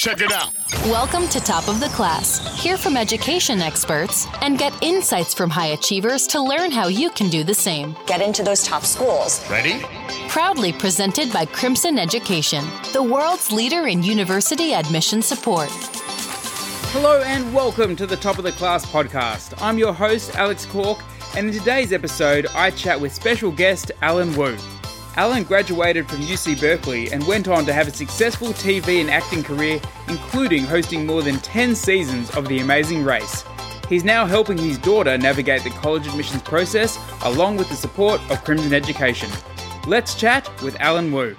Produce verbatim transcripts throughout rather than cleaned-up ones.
Check it out. Welcome to Top of the Class. Hear from education experts and get insights from high achievers to learn how you can do the same. Get into those top schools. Ready? Proudly presented by Crimson Education, the world's leader in university admission support. Hello and welcome to the Top of the Class podcast. I'm your host, Alex Cork, and in today's episode, I chat with special guest Alan Wu. Alan graduated from U C Berkeley and went on to have a successful T V and acting career, including hosting more than ten seasons of The Amazing Race. He's now helping his daughter navigate the college admissions process, along with the support of Crimson Education. Let's chat with Alan Wu.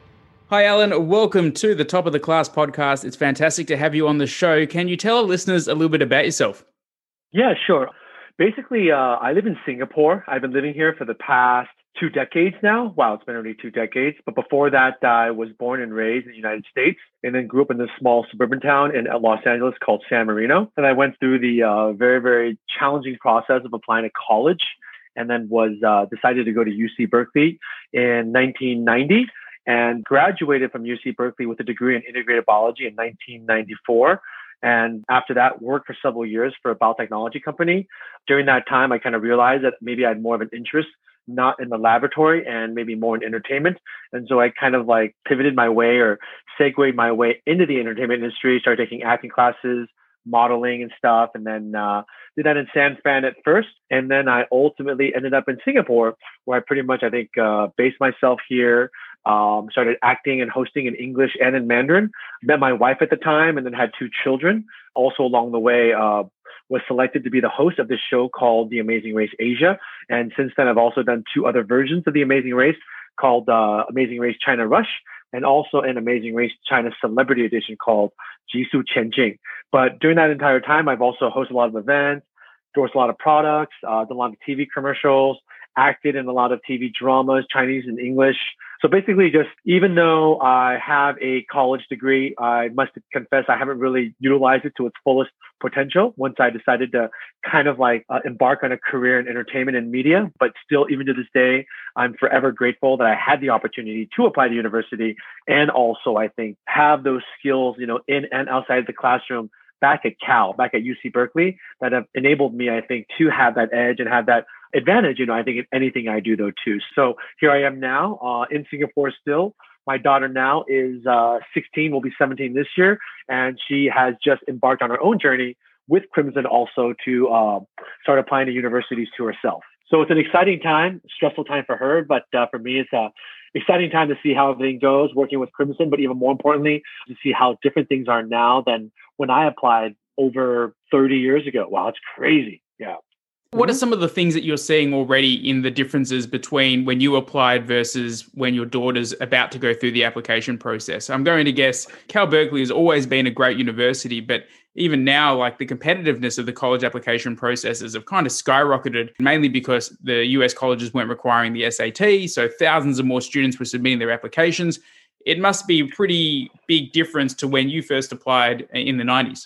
Hi, Alan. Welcome to the Top of the Class podcast. It's fantastic to have you on the show. Can you tell our listeners a little bit about yourself? Yeah, sure. Basically, uh, I live in Singapore. I've been living here for the past two decades now. Wow, it's been only two decades. But before that, I was born and raised in the United States and then grew up in this small suburban town in Los Angeles called San Marino. And I went through the uh, very, very challenging process of applying to college and then was uh, decided to go to U C Berkeley in nineteen ninety and graduated from U C Berkeley with a degree in integrated biology in nineteen ninety-four. And after that, worked for several years for a biotechnology company. During that time, I kind of realized that maybe I had more of an interest not in the laboratory and maybe more in entertainment. And so I kind of like pivoted my way or segued my way into the entertainment industry, started taking acting classes, modeling and stuff, and then uh, did that in San Fran at first. And then I ultimately ended up in Singapore, where I pretty much, I think, uh, based myself here, um, started acting and hosting in English and in Mandarin. Met my wife at the time and then had two children. Also along the way, uh, was selected to be the host of this show called The Amazing Race Asia. And since then, I've also done two other versions of The Amazing Race called uh, Amazing Race China Rush and also an Amazing Race China Celebrity Edition called Jisoo Qianjing. But during that entire time, I've also hosted a lot of events, endorsed a lot of products, uh, done a lot of T V commercials, acted in a lot of T V dramas, Chinese and English. So basically just, even though I have a college degree, I must confess I haven't really utilized it to its fullest potential once I decided to kind of like uh, embark on a career in entertainment and media. But still, even to this day, I'm forever grateful that I had the opportunity to apply to university and also, I think, have those skills, you know, in and outside the classroom back at Cal, back at U C Berkeley, that have enabled me, I think, to have that edge and have that advantage, you know, I think in anything I do though too. So here I am now uh, in Singapore still. My daughter now is uh, sixteen, will be seventeen this year. And she has just embarked on her own journey with Crimson also to uh, start applying to universities to herself. So it's an exciting time, stressful time for her. But uh, for me, it's a exciting time to see how everything goes working with Crimson. But even more importantly, to see how different things are now than when I applied over thirty years ago. Wow, it's crazy. Yeah. What are some of the things that you're seeing already in the differences between when you applied versus when your daughter's about to go through the application process? I'm going to guess Cal Berkeley has always been a great university, but even now, like the competitiveness of the college application processes have kind of skyrocketed, mainly because the U S colleges weren't requiring the S A T, so thousands of more students were submitting their applications. It must be a pretty big difference to when you first applied in the nineties.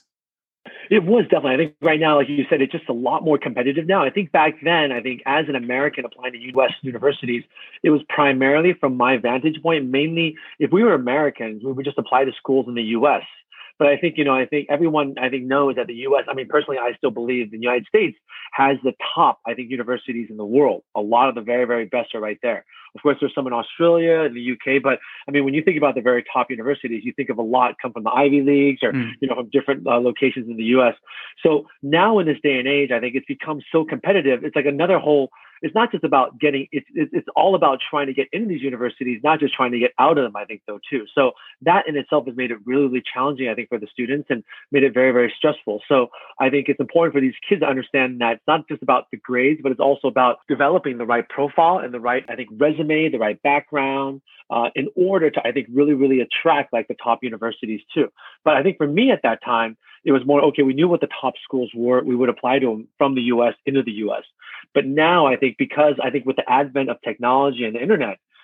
It was definitely. I think right now, like you said, it's just a lot more competitive now. I think back then, I think as an American applying to U S universities, it was primarily from my vantage point, mainly if we were Americans, we would just apply to schools in the U S. But I think, you know, I think everyone, I think, knows that the U S, I mean, personally, I still believe the United States has the top, I think, universities in the world. A lot of the very, very best are right there. Of course, there's some in Australia and the U K, but I mean, when you think about the very top universities, you think of a lot come from the Ivy Leagues or, mm. you know, from different uh, locations in the U S. So now in this day and age, I think it's become so competitive. It's like another whole, it's not just about getting, it's, it's, it's all about trying to get into these universities, not just trying to get out of them, I think, though, too. So that in itself has made it really, really challenging, I think, for the students and made it very, very stressful. So I think it's important for these kids to understand that it's not just about the grades, but it's also about developing the right profile and the right, I think, resume, the right background, uh, in order to, I think, really, really attract like the top universities too. But I think for me at that time, it was more, okay, we knew what the top schools were. We would apply to them from the U S into the U S. But now I think because I think with the advent of technology and the internet,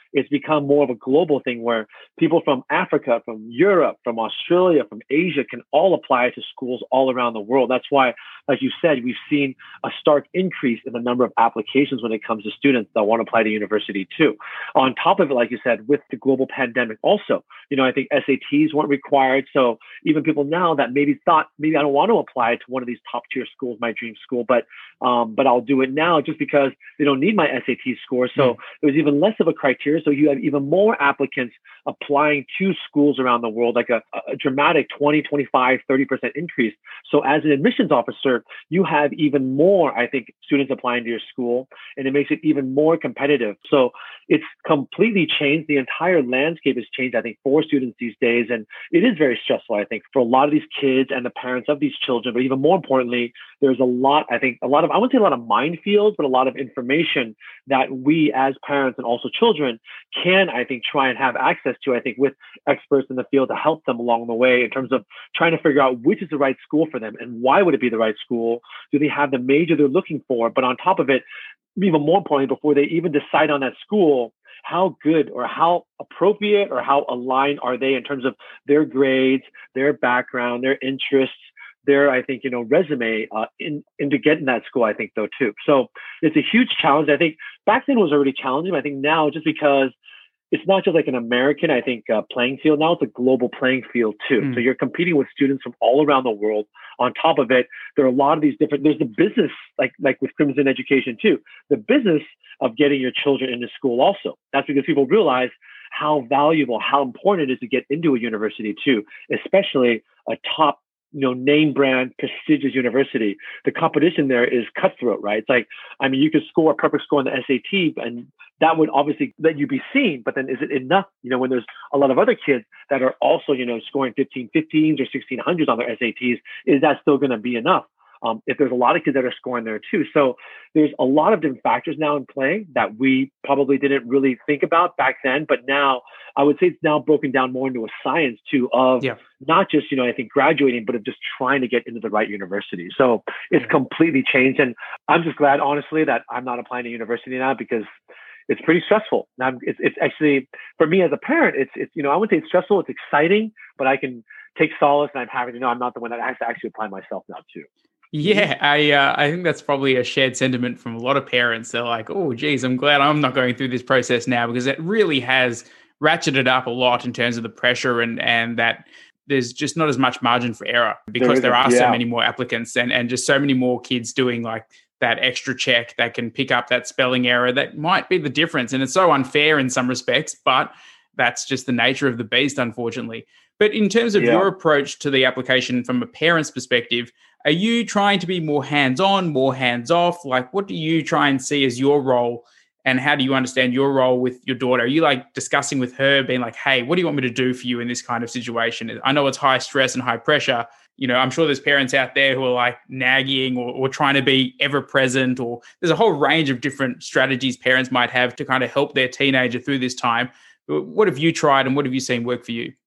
it's become more of a global thing where people from Africa, from Europe, from Australia, from Asia can all apply to schools all around the world. That's why, like you said, we've seen a stark increase in the number of applications when it comes to students that want to apply to university too. On top of it, like you said, with the global pandemic also, you know, I think S A Ts weren't required. So even people now that maybe thought, maybe I don't want to apply to one of these top tier schools, my dream school, but um, but I'll do it now just because they don't need my S A T score. So mm. there's even less of a criteria. So you have even more applicants applying to schools around the world, like a, a dramatic twenty, twenty-five, thirty percent increase. So as an admissions officer, you have even more, I think, students applying to your school, and it makes it even more competitive. So it's completely changed. The entire landscape has changed, I think, for students these days. And it is very stressful, I think, for a lot of these kids and the parents of these children. But even more importantly, there's a lot, I think, a lot of, I wouldn't say a lot of minefields, but a lot of information that we as parents and also children can, I think, try and have access to, I think, with experts in the field to help them along the way in terms of trying to figure out which is the right school for them and why would it be the right school? Do they have the major they're looking for? But on top of it, even more importantly, before they even decide on that school, how good or how appropriate or how aligned are they in terms of their grades, their background, their interests, their, I think, you know, resume uh, in, into getting that school, I think, though, too. So it's a huge challenge. I think back then was already challenging. I think now, just because it's not just like an American, I think, uh, playing field. Now it's a global playing field, too. Mm. So you're competing with students from all around the world. On top of it, there are a lot of these different, there's the business, like, like with Crimson Education, too. The business of getting your children into school also. That's because people realize how valuable, how important it is to get into a university, too, especially a top, you know, name brand, prestigious university. The competition there is cutthroat, right? It's like, I mean, you could score a perfect score on the S A T, and that would obviously let you be seen, but then is it enough? You know, when there's a lot of other kids that are also, you know, scoring fifteen fifteens or sixteen hundreds on their S A Ts, is that still going to be enough? Um, if there's a lot of kids that are scoring there too. So there's a lot of different factors now in play that we probably didn't really think about back then. But now I would say it's now broken down more into a science too of yeah. not just, you know, I think graduating, but of just trying to get into the right university. So it's yeah. completely changed. And I'm just glad, honestly, that I'm not applying to university now because it's pretty stressful. Now it's, it's actually, for me as a parent, it's, it's, you know, I wouldn't say it's stressful, it's exciting, but I can take solace and I'm happy to know I'm not the one that has to actually apply myself now too. Yeah, I uh, I think that's probably a shared sentiment from a lot of parents. They're like, oh, geez, I'm glad I'm not going through this process now because it really has ratcheted up a lot in terms of the pressure and and that there's just not as much margin for error because there, there are yeah. so many more applicants and, and just so many more kids doing like that extra check that can pick up that spelling error that might be the difference. And it's so unfair in some respects, but that's just the nature of the beast, unfortunately. But in terms of yeah. your approach to the application from a parent's perspective, are you trying to be more hands-on, more hands-off? Like, what do you try and see as your role, and how do you understand your role with your daughter? Are you like discussing with her, being like, hey, what do you want me to do for you in this kind of situation? I know it's high stress and high pressure. You know, I'm sure there's parents out there who are like nagging or, or trying to be ever present, or there's a whole range of different strategies parents might have to kind of help their teenager through this time. What have you tried and what have you seen work for you?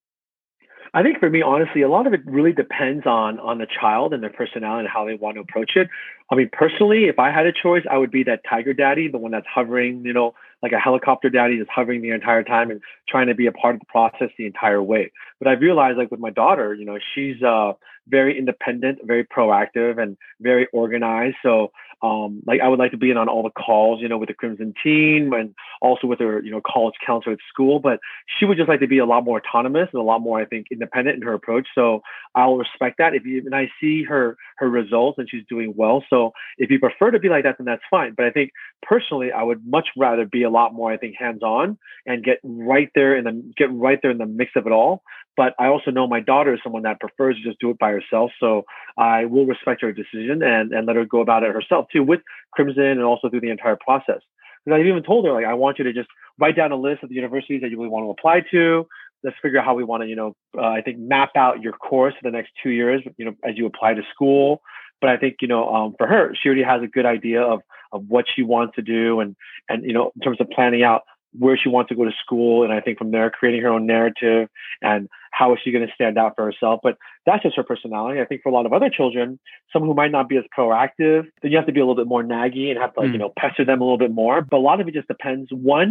I think for me, honestly, a lot of it really depends on on the child and their personality and how they want to approach it. I mean, personally, if I had a choice, I would be that tiger daddy, the one that's hovering, you know, like a helicopter daddy that's hovering the entire time and trying to be a part of the process the entire way. But I've realized, like with my daughter, you know, she's uh, very independent, very proactive, and very organized. So Um, like I would like to be in on all the calls, you know, with the Crimson team and also with her, you know, college counselor at school. But she would just like to be a lot more autonomous and a lot more, I think, independent in her approach. So I'll respect that. If you, and I see her her results and she's doing well. So if you prefer to be like that, then that's fine. But I think personally, I would much rather be a lot more, I think, hands-on and get right there in the get right there in the mix of it all. But I also know my daughter is someone that prefers to just do it by herself. So I will respect her decision and, and let her go about it herself too, with Crimson and also through the entire process. Because I've even told her, like, I want you to just write down a list of the universities that you really want to apply to. Let's figure out how we want to, you know, uh, I think map out your course for the next two years, you know, as you apply to school. But I think, you know, um, for her, she already has a good idea of, of what she wants to do and, and, you know, in terms of planning out where she wants to go to school. And I think from there, creating her own narrative and how is she going to stand out for herself. But that's just her personality. I think for a lot of other children, some who might not be as proactive, then you have to be a little bit more naggy and have to, like, mm. you know, pester them a little bit more. But a lot of it just depends. One,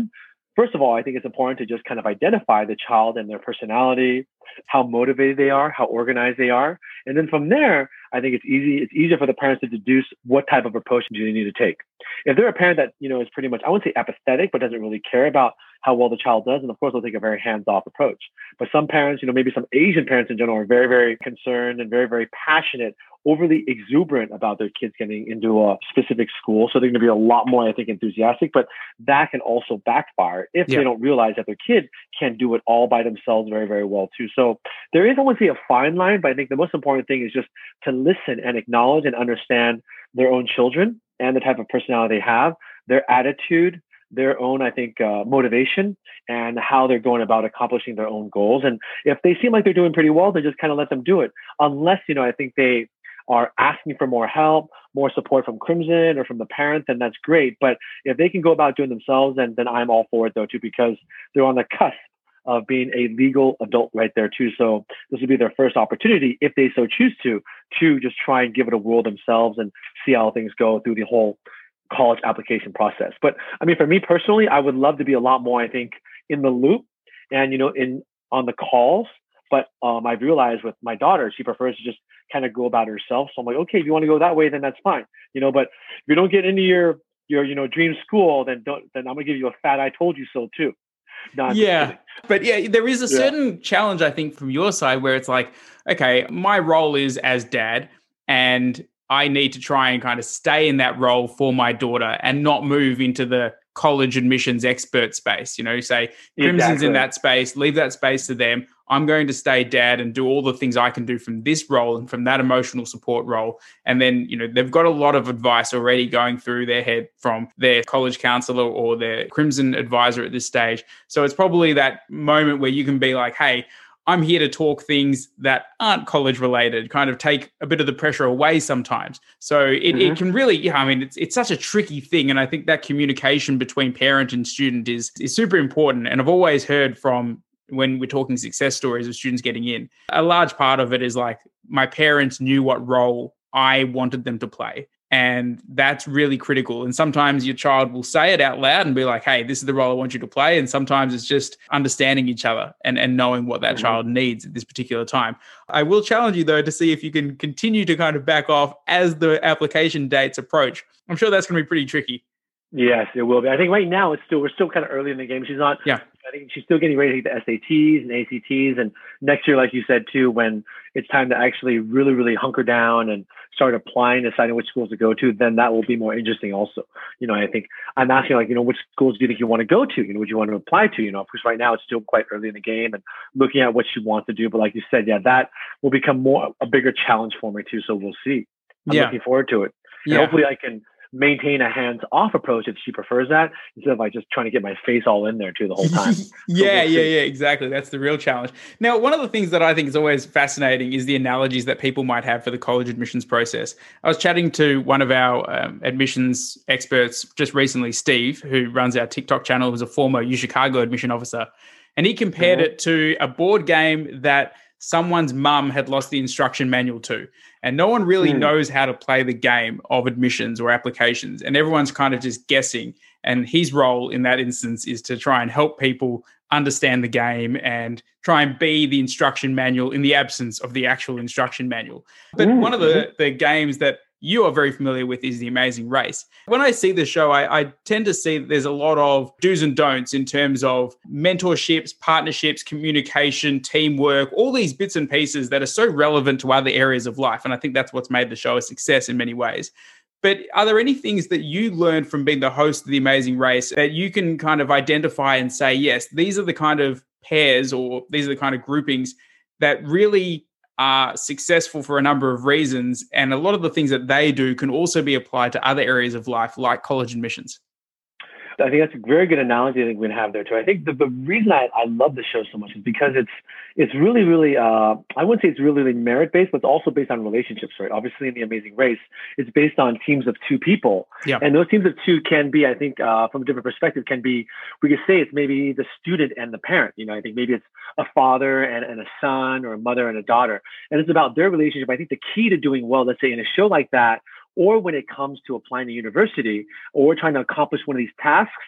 first of all, I think it's important to just kind of identify the child and their personality, how motivated they are, how organized they are. And then from there, I think it's easy, it's easier for the parents to deduce what type of approach do they need to take. If they're a parent that, you know, is pretty much, I wouldn't say apathetic, but doesn't really care about how well the child does, and of course, they'll take a very hands-off approach. But some parents, you know, maybe some Asian parents in general are very, very concerned and very, very passionate, overly exuberant about their kids getting into a specific school. So they're going to be a lot more, I think, enthusiastic, but that can also backfire if yeah. they don't realize that their kid can do it all by themselves very, very well too. So there is, I wouldn't say a fine line, but I think the most important thing is just to listen and acknowledge and understand their own children and the type of personality they have, their attitude, their own, I think, uh, motivation, and how they're going about accomplishing their own goals. And if they seem like they're doing pretty well, then just kind of let them do it. Unless, you know, I think they are asking for more help, more support from Crimson or from the parents, then that's great. But if they can go about doing themselves, then, then I'm all for it though too, because they're on the cusp of being a legal adult right there too. So this would be their first opportunity, if they so choose to, to just try and give it a whirl themselves and see how things go through the whole college application process. But I mean, for me personally, I would love to be a lot more, I think, in the loop and, you know, in on the calls. But um, I've realized with my daughter, she prefers to just kind of go about it herself. So I'm like, okay, if you want to go that way, then that's fine. You know, but if you don't get into your, your, you know, dream school, then don't, then I'm gonna give you a fat, I told you so too. No, yeah. But yeah, there is a certain yeah. challenge, I think, from your side where it's like, okay, my role is as dad, and I need to try and kind of stay in that role for my daughter and not move into the college admissions expert space. You know, say Crimson's exactly. in that space, leave that space to them. I'm going to stay dad and do all the things I can do from this role and from that emotional support role. And then, you know, they've got a lot of advice already going through their head from their college counselor or their Crimson advisor at this stage. So it's probably that moment where you can be like, hey, I'm here to talk things that aren't college related, kind of take a bit of the pressure away sometimes. So it, mm-hmm. it can really, yeah, I mean, it's it's such a tricky thing. And I think that communication between parent and student is is super important. And I've always heard from, when we're talking success stories of students getting in, a large part of it is like, my parents knew what role I wanted them to play. And that's really critical. And sometimes your child will say it out loud and be like, hey, this is the role I want you to play. And sometimes it's just understanding each other and, and knowing what that mm-hmm. child needs at this particular time. I will challenge you, though, to see if you can continue to kind of back off as the application dates approach. I'm sure that's going to be pretty tricky. Yes, it will be. I think right now it's still, we're still kind of early in the game. She's not, yeah. I think she's still getting ready to take the S A Ts and A C Ts. And next year, like you said, too, when it's time to actually really, really hunker down and start applying, deciding which schools to go to, then that will be more interesting also. You know, I think I'm asking, like, you know, which schools do you think you want to go to? You know, would you want to apply to? You know, because right now it's still quite early in the game and looking at what she wants to do. But like you said, yeah, that will become more a bigger challenge for me too. So we'll see. I'm yeah. looking forward to it. And yeah. hopefully I can maintain a hands-off approach if she prefers that, instead of like just trying to get my face all in there too the whole time. yeah, so we'll yeah, yeah, exactly. That's the real challenge. Now, one of the things that I think is always fascinating is the analogies that people might have for the college admissions process. I was chatting to one of our um, admissions experts just recently, Steve, who runs our TikTok channel, who's a former UChicago admission officer, and he compared mm-hmm. it to a board game that someone's mum had lost the instruction manual to. And no one really mm. knows how to play the game of admissions or applications. And everyone's kind of just guessing. And his role in that instance is to try and help people understand the game and try and be the instruction manual in the absence of the actual instruction manual. But mm. one of the, the games that you are very familiar with is The Amazing Race. When I see the show, I, I tend to see that there's a lot of do's and don'ts in terms of mentorships, partnerships, communication, teamwork, all these bits and pieces that are so relevant to other areas of life. And I think that's what's made the show a success in many ways. But are there any things that you learned from being the host of The Amazing Race that you can kind of identify and say, yes, these are the kind of pairs or these are the kind of groupings that really are successful for a number of reasons, and a lot of the things that they do can also be applied to other areas of life, like college admissions? I think that's a very good analogy I think we can have there too. I think the, the reason I, I love the show so much is because it's it's really, really, uh, I wouldn't say it's really, really merit-based, but it's also based on relationships, right? Obviously, in The Amazing Race, it's based on teams of two people. Yeah. And those teams of two can be, I think, uh, from a different perspective, can be, we could say it's maybe the student and the parent. You know, I think maybe it's a father and, and a son, or a mother and a daughter. And it's about their relationship. I think the key to doing well, let's say in a show like that, or when it comes to applying to university, or trying to accomplish one of these tasks,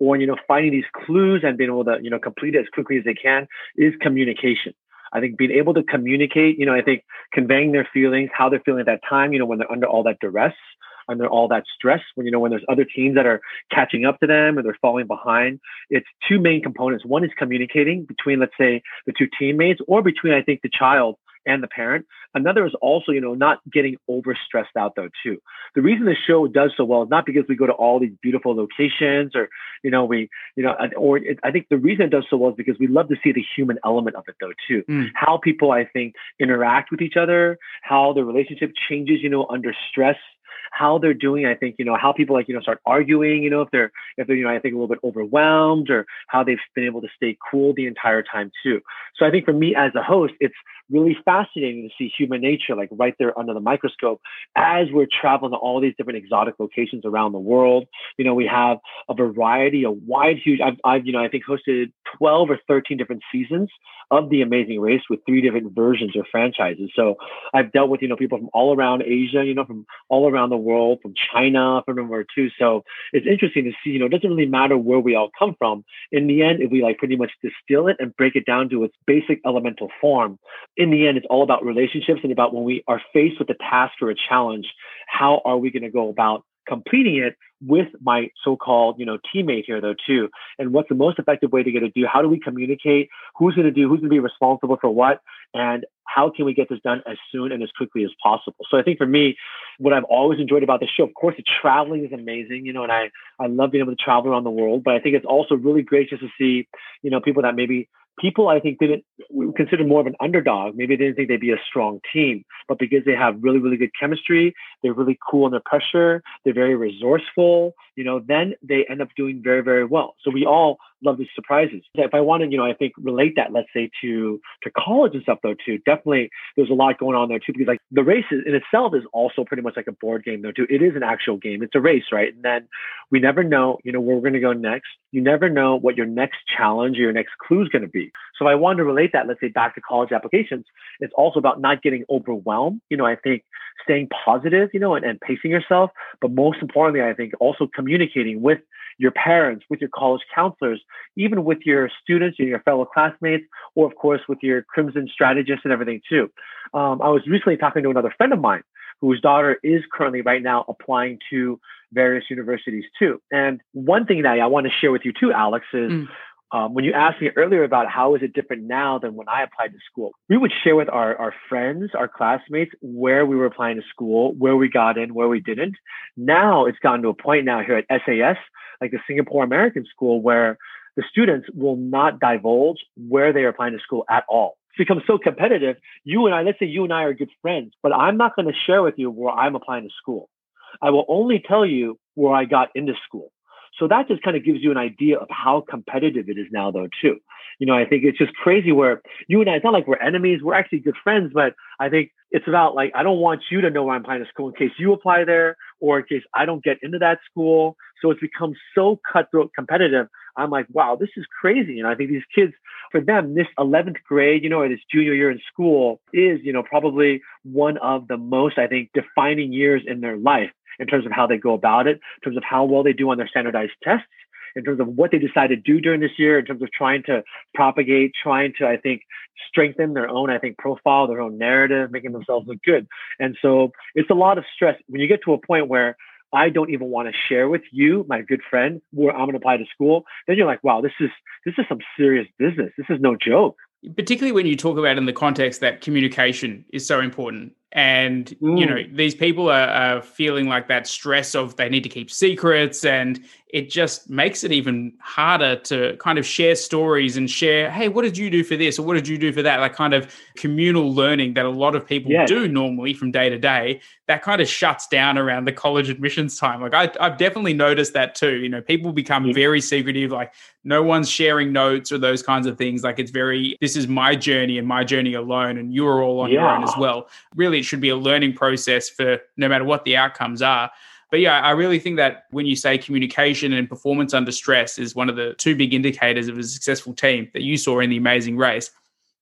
or, you know, finding these clues and being able to, you know, complete it as quickly as they can is communication. I think being able to communicate, you know, I think conveying their feelings, how they're feeling at that time, you know, when they're under all that duress, under all that stress, when, you know, when there's other teams that are catching up to them or they're falling behind. It's two main components. One is communicating between, let's say, the two teammates, or between, I think, the child and the parent. Another is also, you know, not getting over stressed out though too. The reason the show does so well is not because we go to all these beautiful locations or, you know, we, you know, or it, I think the reason it does so well is because we love to see the human element of it though too. Mm. How people, I think, interact with each other, how the relationship changes, you know, under stress, how they're doing, I think, you know, how people like, you know, start arguing, you know, if they're, if they're, you know, I think a little bit overwhelmed, or how they've been able to stay cool the entire time too. So I think for me as a host, it's really fascinating to see human nature, like right there under the microscope, as we're traveling to all these different exotic locations around the world. You know, we have a variety, a wide, huge, I've, I've, you know, I think hosted twelve or thirteen different seasons of The Amazing Race with three different versions or franchises. So I've dealt with, you know, people from all around Asia, you know, from all around the world, from China, from number two. So it's interesting to see, you know, it doesn't really matter where we all come from. In the end, if we like pretty much distill it and break it down to its basic elemental form, in the end, it's all about relationships and about when we are faced with a task or a challenge, how are we going to go about completing it with my so-called, you know, teammate here though too. And what's the most effective way to get it do? How do we communicate? Who's going to do? Who's going to be responsible for what? And how can we get this done as soon and as quickly as possible? So I think for me, what I've always enjoyed about the show, of course, the traveling is amazing, you know, and I, I love being able to travel around the world, but I think it's also really great just to see, you know, people that maybe people I think didn't we consider more of an underdog. Maybe they didn't think they'd be a strong team, but because they have really, really good chemistry, they're really cool under pressure, they're very resourceful, you know, then they end up doing very, very well. So we all love these surprises. If I wanted, you know, I think relate that, let's say, to to college and stuff though too, definitely there's a lot going on there too, because like the race in itself is also pretty much like a board game though too. It is an actual game. It's a race, right? And then we never know, you know, where we're going to go next. You never know what your next challenge or your next clue is going to be. So if I wanted to relate that, let's say back to college applications, it's also about not getting overwhelmed. You know, I think staying positive, you know, and, and pacing yourself. But most importantly, I think also communicating with your parents, with your college counselors, even with your students and your fellow classmates, or of course with your Crimson strategists and everything too. Um, I was recently talking to another friend of mine whose daughter is currently right now applying to various universities too. And one thing that I want to share with you too, Alex, is mm. Um, when you asked me earlier about how is it different now than when I applied to school, we would share with our, our friends, our classmates, where we were applying to school, where we got in, where we didn't. Now it's gotten to a point now here at S A S, like the Singapore American School, where the students will not divulge where they are applying to school at all. It's become so competitive. You and I, let's say you and I are good friends, but I'm not going to share with you where I'm applying to school. I will only tell you where I got into school. So that just kind of gives you an idea of how competitive it is now, though, too. You know, I think it's just crazy where you and I, it's not like we're enemies. We're actually good friends, but I think it's about like, I don't want you to know where I'm applying to school in case you apply there or in case I don't get into that school. So it's become so cutthroat competitive. I'm like, wow, this is crazy. And I think these kids, for them, this eleventh grade, you know, or this junior year in school is, you know, probably one of the most, I think, defining years in their life, in terms of how they go about it, in terms of how well they do on their standardized tests, in terms of what they decide to do during this year, in terms of trying to propagate, trying to, I think, strengthen their own, I think, profile, their own narrative, making themselves look good. And so it's a lot of stress. When you get to a point where I don't even want to share with you, my good friend, where I'm going to apply to school, then you're like, wow, this is this is some serious business. This is no joke. Particularly when you talk about in the context that communication is so important. And, mm. you know, these people are, are feeling like that stress of they need to keep secrets, and it just makes it even harder to kind of share stories and share, hey, what did you do for this? Or what did you do for that? Like kind of communal learning that a lot of people yes. do normally from day to day, that kind of shuts down around the college admissions time. Like I, I've definitely noticed that too. You know, people become yeah. very secretive, like no one's sharing notes or those kinds of things. Like it's very, this is my journey and my journey alone, and you are all on yeah. your own as well. Really, it should be a learning process for no matter what the outcomes are. But yeah, I really think that when you say communication and performance under stress is one of the two big indicators of a successful team that you saw in The Amazing Race.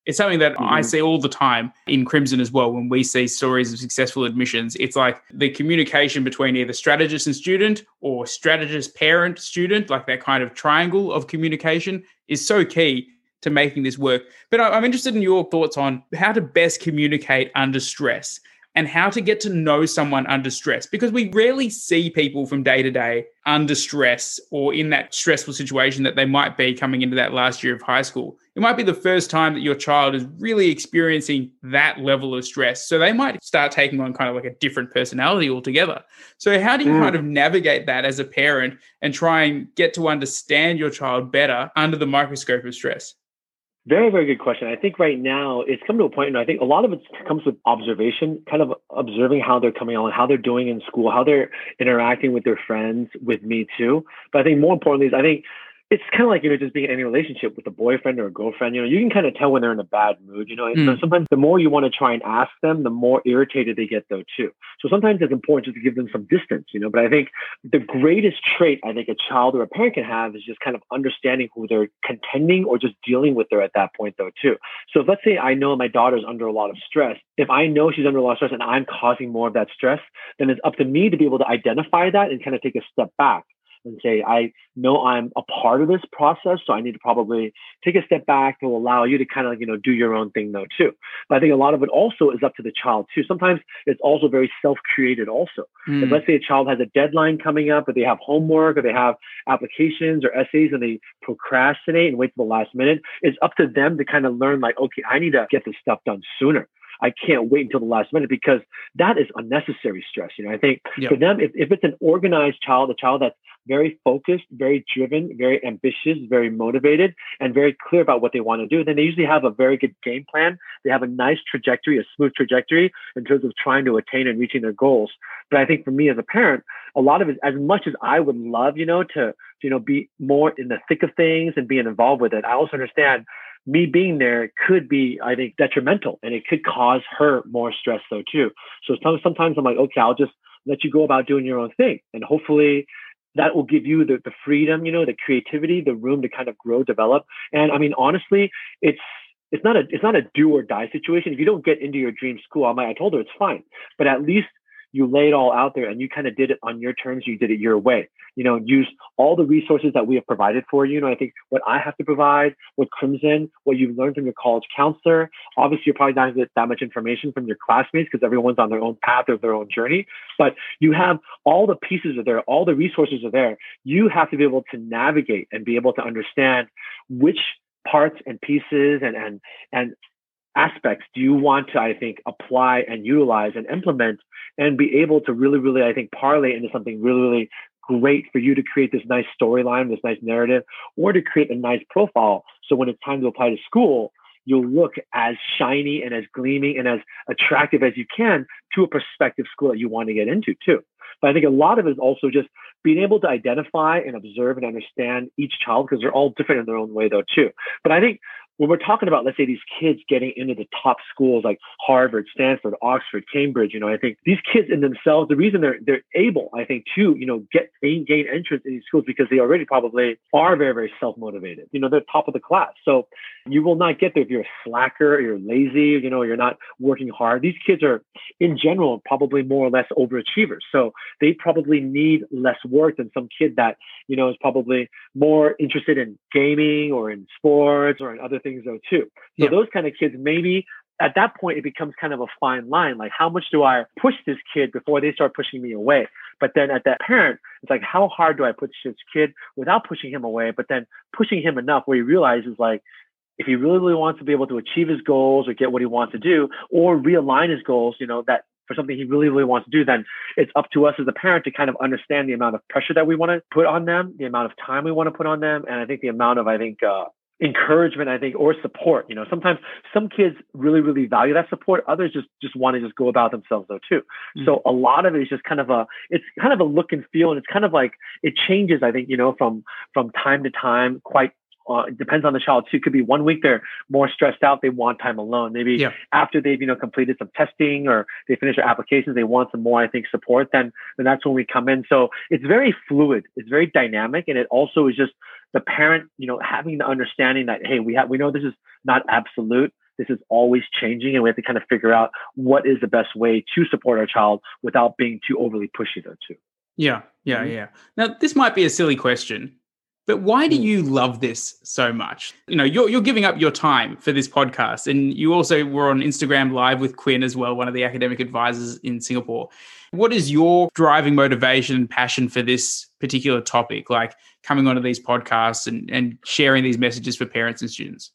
It's something that Mm-hmm. I see all the time in Crimson as well. When we see stories of successful admissions, it's like the communication between either strategist and student or strategist, parent, student, like that kind of triangle of communication is so key to making this work. But I'm interested in your thoughts on how to best communicate under stress and how to get to know someone under stress, because we rarely see people from day to day under stress or in that stressful situation that they might be coming into that last year of high school. It might be the first time that your child is really experiencing that level of stress. So they might start taking on kind of like a different personality altogether. So how do you mm. kind of navigate that as a parent and try and get to understand your child better under the microscope of stress? Very, very good question. I think right now it's come to a point, and I think a lot of it comes with observation, kind of observing how they're coming on, how they're doing in school, how they're interacting with their friends, with me too. But I think more importantly is I think it's kind of like, you know, just being in any relationship with a boyfriend or a girlfriend. You know, you can kind of tell when they're in a bad mood, you know, and mm. sometimes the more you want to try and ask them, the more irritated they get though too. So sometimes it's important just to give them some distance, you know, but I think the greatest trait I think a child or a parent can have is just kind of understanding who they're contending or just dealing with there at that point though too. So if, let's say I know my daughter's under a lot of stress, if I know she's under a lot of stress and I'm causing more of that stress, then it's up to me to be able to identify that and kind of take a step back and say, I know I'm a part of this process, so I need to probably take a step back to allow you to kind of, you know, do your own thing though too. But I think a lot of it also is up to the child too. Sometimes it's also very self-created also. Mm. If let's say a child has a deadline coming up, or they have homework, or they have applications or essays and they procrastinate and wait till the last minute, it's up to them to kind of learn like, okay, I need to get this stuff done sooner. I can't wait until the last minute, because that is unnecessary stress. You know, I think yep. for them, if, if it's an organized child, a child that's very focused, very driven, very ambitious, very motivated, and very clear about what they want to do, then they usually have a very good game plan. They have a nice trajectory, a smooth trajectory in terms of trying to attain and reaching their goals. But I think for me as a parent, a lot of it, as much as I would love, you know, to, you know, be more in the thick of things and being involved with it, I also understand me being there could be, I think, detrimental, and it could cause her more stress though too. So sometimes I'm like, okay, I'll just let you go about doing your own thing. And hopefully that will give you the, the freedom, you know, the creativity, the room to kind of grow, develop. And I mean, honestly, it's, it's not a, it's not a do or die situation. If you don't get into your dream school, I'm like, I told her it's fine, but at least you lay it all out there and you kind of did it on your terms. You did it your way, you know, use all the resources that we have provided for you. You know, I think what I have to provide with Crimson, what you've learned from your college counselor, obviously you're probably not going to get that much information from your classmates because everyone's on their own path of their own journey, but you have all the pieces are there, all the resources are there. You have to be able to navigate and be able to understand which parts and pieces and, and, and, aspects do you want to, I think, apply and utilize and implement and be able to really, really, I think, parlay into something really, really great for you to create this nice storyline, this nice narrative, or to create a nice profile. So when it's time to apply to school, you'll look as shiny and as gleaming and as attractive as you can to a prospective school that you want to get into too. But I think a lot of it is also just being able to identify and observe and understand each child, because they're all different in their own way though too. But I think when we're talking about, let's say, these kids getting into the top schools like Harvard, Stanford, Oxford, Cambridge, you know, I think these kids in themselves, the reason they're they're able, I think, to, you know, get gain, gain entrance in these schools because they already probably are very, very self-motivated. You know, they're top of the class. So you will not get there if you're a slacker, or you're lazy, you know, you're not working hard. These kids are, in general, probably more or less overachievers. So they probably need less work than some kid that, you know, is probably more interested in gaming or in sports or in other things though too. So yeah. Those kind of kids, maybe at that point, it becomes kind of a fine line. Like, how much do I push this kid before they start pushing me away? But then at that parent, it's like, how hard do I push this kid without pushing him away, but then pushing him enough where he realizes, like, if he really, really wants to be able to achieve his goals or get what he wants to do, or realign his goals, you know, that for something he really, really wants to do, then it's up to us as a parent to kind of understand the amount of pressure that we want to put on them, the amount of time we want to put on them. And I think the amount of, I think, uh, encouragement, I think, or support. You know, sometimes some kids really, really value that support. Others just, just want to just go about themselves though too. Mm-hmm. So a lot of it is just kind of a, it's kind of a look and feel. And it's kind of like, it changes, I think, you know, from, from time to time, quite Uh, it depends on the child too. It could be one week they're more stressed out, they want time alone. Maybe yeah. after they've, you know, completed some testing or they finish their applications, they want some more, I think, support. Then, then that's when we come in. So it's very fluid. It's very dynamic, and it also is just the parent, you know, having the understanding that, hey, we have we know this is not absolute. this is always changing, and we have to kind of figure out what is the best way to support our child without being too overly pushy though too. Yeah, yeah, Mhm. yeah. Now, this might be a silly question, but why do Mm. you love this so much? You know, you're you're giving up your time for this podcast, and you also were on Instagram Live with Quinn as well, one of the academic advisors in Singapore. What is your driving motivation and passion for this particular topic, like coming onto these podcasts and, and sharing these messages for parents and students?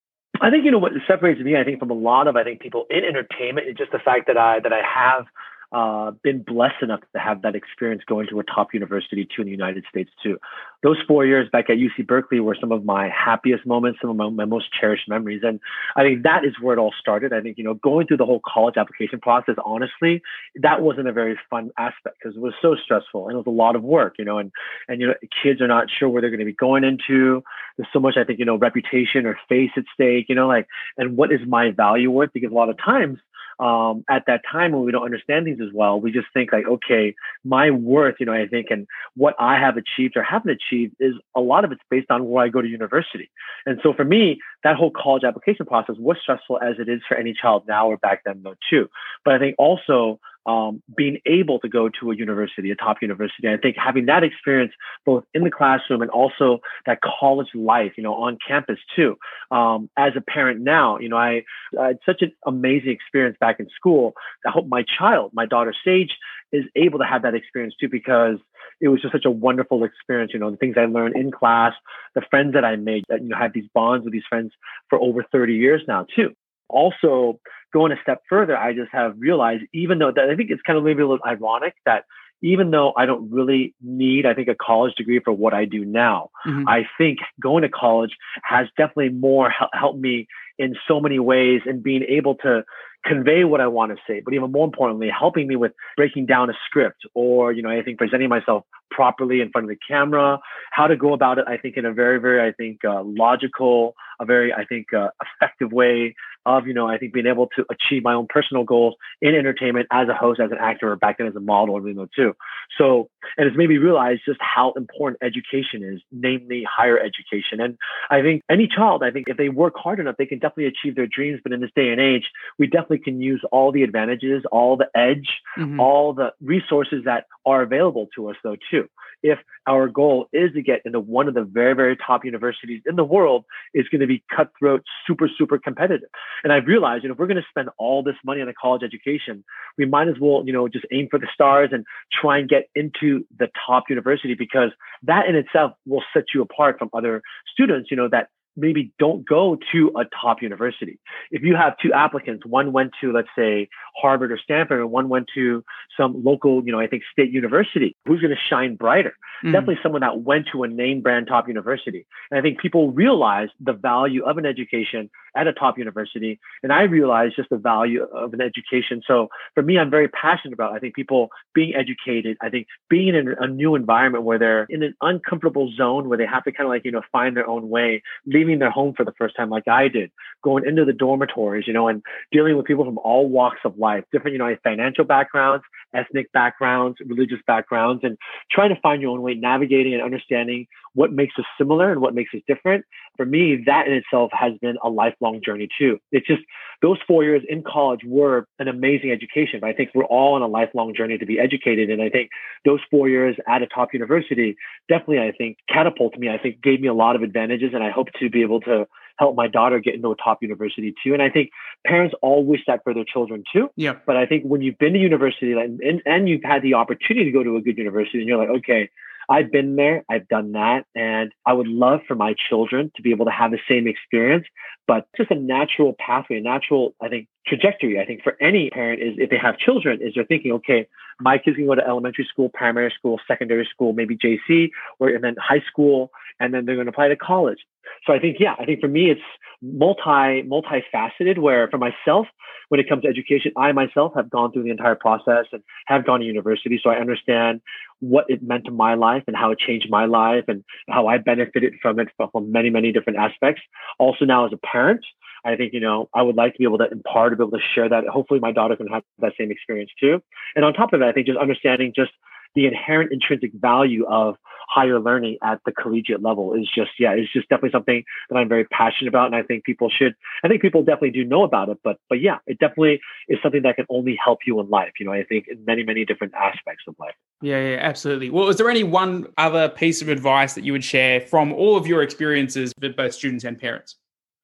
I think, you know, what separates me, I think, from a lot of, I think, people in entertainment is just the fact that I, that I have uh, been blessed enough to have that experience going to a top university too in the United States too. Those four years back at U C Berkeley were some of my happiest moments, some of my, my most cherished memories. And I think that is where it all started. I think, you know, going through the whole college application process, honestly, that wasn't a very fun aspect because it was so stressful and it was a lot of work, you know, and, and, you know, kids are not sure where they're going to be going into. There's so much, I think, you know, reputation or face at stake, you know, like, and what is my value worth? Because a lot of times, um, at that time when we don't understand things as well, we just think like, okay, my worth, you know, I think, and what I have achieved or haven't achieved is a lot of it's based on where I go to university. And so for me, that whole college application process was stressful as it is for any child now or back then though too. But I think also, Um, being able to go to a university, a top university. I think having that experience both in the classroom and also that college life, you know, on campus too. Um, as a parent now, you know, I, I had such an amazing experience back in school. I hope my child, my daughter Sage, is able to have that experience too, because it was just such a wonderful experience. You know, the things I learned in class, the friends that I made, that, you know, had these bonds with these friends for over thirty years now too. Also, going a step further, I just have realized, even though that I think it's kind of maybe a little ironic that even though I don't really need, I think, a college degree for what I do now, Mm-hmm. I think going to college has definitely more hel- helped me in so many ways and being able to convey what I want to say, but even more importantly, helping me with breaking down a script or, you know, I think presenting myself properly in front of the camera, how to go about it, I think, in a very, very, I think, uh, logical, a very, I think, uh, effective way of, you know, I think being able to achieve my own personal goals in entertainment as a host, as an actor, or back then as a model, everything though too. So, and it's made me realize just how important education is, namely higher education. And I think any child, I think if they work hard enough, they can definitely achieve their dreams. But in this day and age, we definitely can use all the advantages, all the edge, Mm-hmm. all the resources that are available to us though too. If our goal is to get into one of the very, very top universities in the world, it's going to be cutthroat, super, super competitive. And I've realized, you know, if we're going to spend all this money on a college education, we might as well, you know, just aim for the stars and try and get into the top university, because that in itself will set you apart from other students, you know, that maybe don't go to a top university. If you have two applicants, one went to, let's say, Harvard or Stanford, and one went to some local, you know, I think state university, who's going to shine brighter? Mm-hmm. Definitely someone that went to a name brand top university. And I think people realize the value of an education at a top university. And I realize just the value of an education. So for me, I'm very passionate about, I think, people being educated. I think being in a new environment where they're in an uncomfortable zone where they have to kind of like, you know, find their own way, leaving their home for the first time like I did, going into the dormitories, you know, and dealing with people from all walks of life, different, you know, financial backgrounds, ethnic backgrounds, religious backgrounds, and trying to find your own way, navigating and understanding what makes us similar and what makes us different. For me, that in itself has been a lifelong journey too. It's just those four years in college were an amazing education, but I think we're all on a lifelong journey to be educated. And I think those four years at a top university definitely, I think, catapulted me. I think gave me a lot of advantages, and I hope to be able to help my daughter get into a top university too. And I think parents all wish that for their children too. Yeah. But I think when you've been to university and, and, and you've had the opportunity to go to a good university, and you're like, okay, I've been there, I've done that, and I would love for my children to be able to have the same experience, but just a natural pathway, a natural, I think, trajectory, I think, for any parent is, if they have children, is they're thinking, okay, my kids can go to elementary school, primary school, secondary school, maybe J C, or and then high school, and then they're going to apply to college. So I think, yeah, I think for me, it's multi, multifaceted, where for myself, when it comes to education, I myself have gone through the entire process and have gone to university. So I understand what it meant to my life and how it changed my life and how I benefited from it from many, many different aspects. Also now as a parent, I think, you know, I would like to be able to impart, to be able to share that. Hopefully my daughter can have that same experience too. And on top of it, I think just understanding just the inherent intrinsic value of higher learning at the collegiate level is just, yeah, it's just definitely something that I'm very passionate about. And I think people should, I think people definitely do know about it, but, but yeah, it definitely is something that can only help you in life. You know, I think in many, many different aspects of life. Yeah, yeah, absolutely. Well, is there any one other piece of advice that you would share from all of your experiences with both students and parents?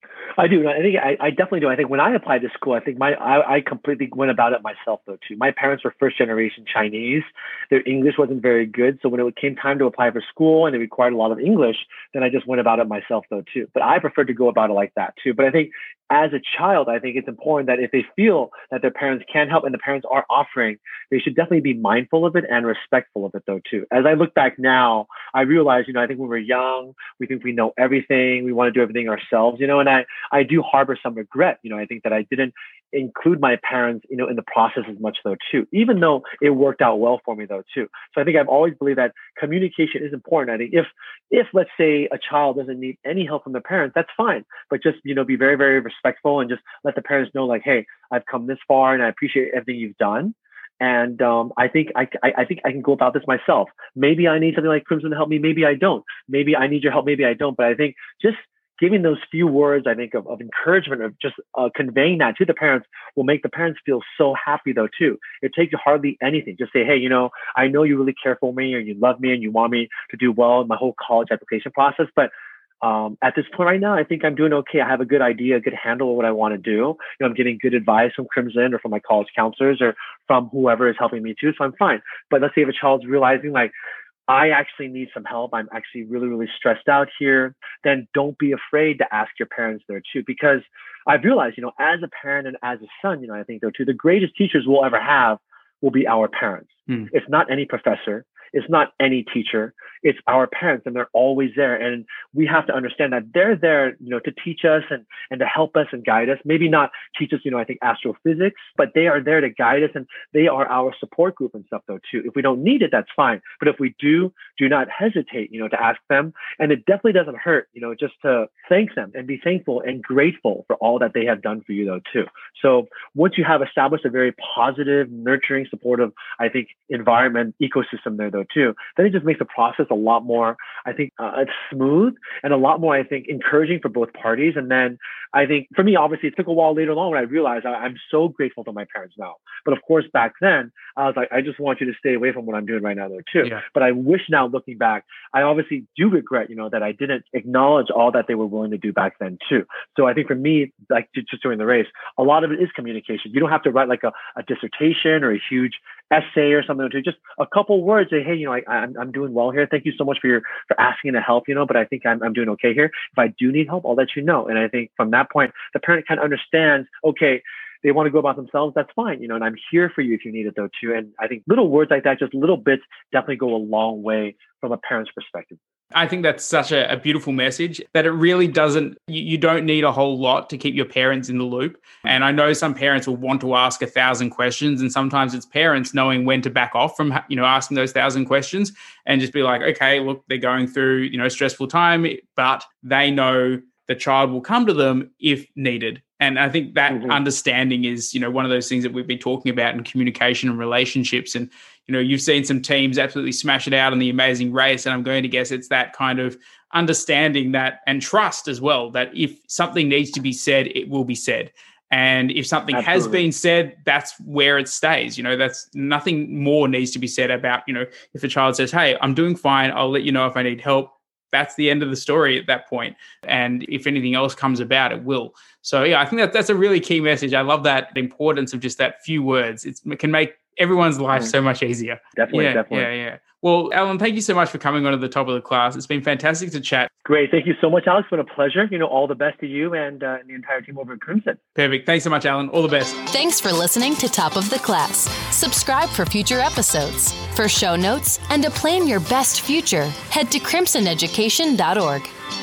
I do. I think I, I definitely do. I think when I applied to school, I think my I, I completely went about it myself though too. My parents were first generation Chinese. Their English wasn't very good, so when it came time to apply for school and it required a lot of English, then I just went about it myself though too. But I prefer to go about it like that too. But I think as a child, I think it's important that if they feel that their parents can help and the parents are offering, they should definitely be mindful of it and respectful of it though too. As I look back now, I realize, you know, I think when we're young, we think we know everything. We want to do everything ourselves, you know, and I, I do harbor some regret. You know, I think that I didn't include my parents, you know, in the process as much though too, even though it worked out well for me though too. So I think I've always believed that communication is important. I think if, if let's say a child doesn't need any help from their parents, that's fine, but just, you know, be very, very respectful and just let the parents know like, hey, I've come this far and I appreciate everything you've done. And um, I think I, I think I can go about this myself. Maybe I need something like Crimson to help me. Maybe I don't. Maybe I need your help. Maybe I don't. But I think just giving those few words, I think, of, of encouragement, of just uh, conveying that to the parents will make the parents feel so happy, though, too. It takes hardly anything. Just say, hey, you know, I know you really care for me or you love me and you want me to do well in my whole college application process. But um, at this point right now, I think I'm doing okay. I have a good idea, a good handle of what I want to do. You know, I'm getting good advice from Crimson or from my college counselors or from whoever is helping me, too. So I'm fine. But let's say if a child's realizing, like, I actually need some help, I'm actually really, really stressed out here, then don't be afraid to ask your parents there too. Because I've realized, you know, as a parent and as a son, you know, I think there too, the greatest teachers we'll ever have will be our parents. Mm. It's not any professor. It's not any teacher. It's our parents, and they're always there. And we have to understand that they're there, you know, to teach us and, and to help us and guide us. Maybe not teach us, you know, I think astrophysics, but they are there to guide us, and they are our support group and stuff though too. If we don't need it, that's fine. But if we do, do not hesitate, you know, to ask them. And it definitely doesn't hurt, you know, just to thank them and be thankful and grateful for all that they have done for you though too. So once you have established a very positive, nurturing, supportive, I think, environment, ecosystem there though too, then it just makes the process a lot more, I think, uh, smooth and a lot more, I think, encouraging for both parties. And then I think for me, obviously, it took a while later on when I realized I, I'm so grateful to my parents now. But of course, back then, I was like, I just want you to stay away from what I'm doing right now, though, too. Yeah. But I wish now, looking back, I obviously do regret, you know, that I didn't acknowledge all that they were willing to do back then, too. So I think for me, like just during the race, a lot of it is communication. You don't have to write like a, a dissertation or a huge essay or something, to just a couple words, say, hey, you know, I, I'm I'm doing well here. Thank you so much for your for asking to help, you know, but I think I'm I'm doing okay here. If I do need help, I'll let you know. And I think from that point, the parent kind of understands, okay, they want to go about themselves, that's fine, you know, and I'm here for you if you need it though too. And I think little words like that, just little bits, definitely go a long way from a parent's perspective. I think that's such a, a beautiful message that it really doesn't, you, you don't need a whole lot to keep your parents in the loop. And I know some parents will want to ask a thousand questions, and sometimes it's parents knowing when to back off from, you know, asking those thousand questions and just be like, okay, look, they're going through, you know, stressful time, but they know the child will come to them if needed. And I think that mm-hmm. understanding is, you know, one of those things that we've been talking about in communication and relationships. And, you know, you've seen some teams absolutely smash it out in the Amazing Race. And I'm going to guess it's that kind of understanding that and trust as well, that if something needs to be said, it will be said. And if something Absolutely. has been said, that's where it stays. You know, that's nothing more needs to be said about, you know, if a child says, hey, I'm doing fine, I'll let you know if I need help. That's the end of the story at that point. And if anything else comes about, it will. So, yeah, I think that that's a really key message. I love that importance of just that few words. It's, it can make everyone's life so much easier. Definitely, yeah, definitely. Yeah, yeah. Well, Alan, thank you so much for coming on to the Top of the Class. It's been fantastic to chat. Great. Thank you so much, Alex. It's been a pleasure. You know, all the best to you and uh, the entire team over at Crimson. Perfect. Thanks so much, Alan. All the best. Thanks for listening to Top of the Class. Subscribe for future episodes. For show notes and to plan your best future, head to crimson education dot org.